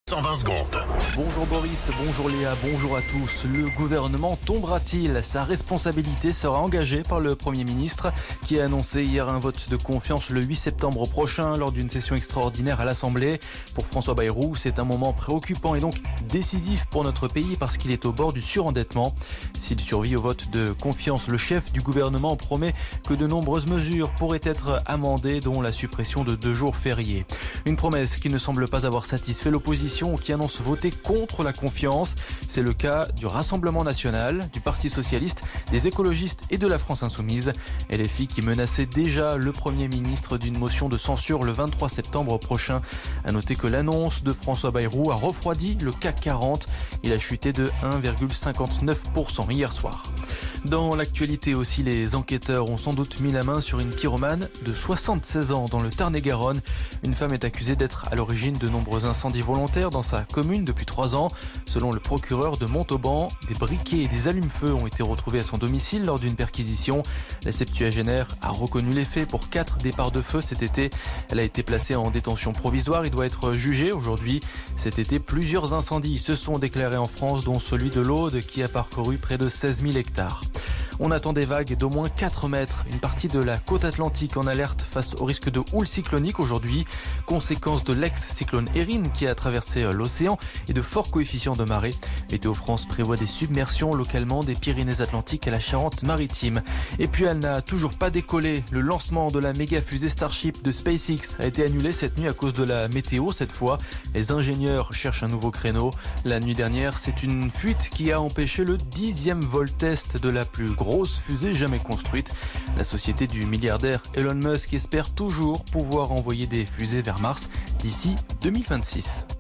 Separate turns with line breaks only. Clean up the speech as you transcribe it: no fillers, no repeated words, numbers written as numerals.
120 secondes.
Bonjour Boris, bonjour Léa, bonjour à tous. Le gouvernement tombera-t-il ? Sa responsabilité sera engagée par le Premier ministre qui a annoncé hier un vote de confiance le 8 septembre prochain lors d'une session extraordinaire à l'Assemblée. Pour François Bayrou, c'est un moment préoccupant et donc décisif pour notre pays parce qu'il est au bord du surendettement. S'il survit au vote de confiance, le chef du gouvernement promet que de nombreuses mesures pourraient être amendées, dont la suppression de 2 jours fériés. Une promesse qui ne semble pas avoir satisfait l'opposition qui annonce voter contre la confiance. C'est le cas du Rassemblement national, du Parti socialiste, des écologistes et de la France insoumise. LFI qui menaçait déjà le Premier ministre d'une motion de censure le 23 septembre prochain. À noter que l'annonce de François Bayrou a refroidi le CAC 40. Il a chuté de 1,59% hier soir. Dans l'actualité aussi, les enquêteurs ont sans doute mis la main sur une pyromane de 76 ans dans le Tarn-et-Garonne. Une femme est accusée d'être à l'origine de nombreux incendies volontaires dans sa commune depuis 3 ans. Selon le procureur de Montauban, des briquets et des allumes-feu ont été retrouvés à son domicile lors d'une perquisition. La septuagénaire a reconnu les faits pour 4 départs de feu cet été. Elle a été placée en détention provisoire et doit être jugée aujourd'hui. Cet été, plusieurs incendies se sont déclarés en France, dont celui de l'Aude qui a parcouru près de 16 000 hectares. On attend des vagues d'au moins 4 mètres. Une partie de la côte atlantique en alerte face au risque de houle cyclonique aujourd'hui. Conséquence de l'ex-cyclone Erin qui a traversé l'océan et de forts coefficients de marée. Météo France prévoit des submersions localement des Pyrénées-Atlantiques à la Charente-Maritime. Et puis elle n'a toujours pas décollé. Le lancement de la méga fusée Starship de SpaceX a été annulé cette nuit à cause de la météo cette fois. Les ingénieurs cherchent un nouveau créneau. La nuit dernière, c'est une fuite qui a empêché le 10e vol test de la plus grosse fusée jamais construite. La société du milliardaire Elon Musk espère toujours pouvoir envoyer des fusées vers Mars d'ici 2026.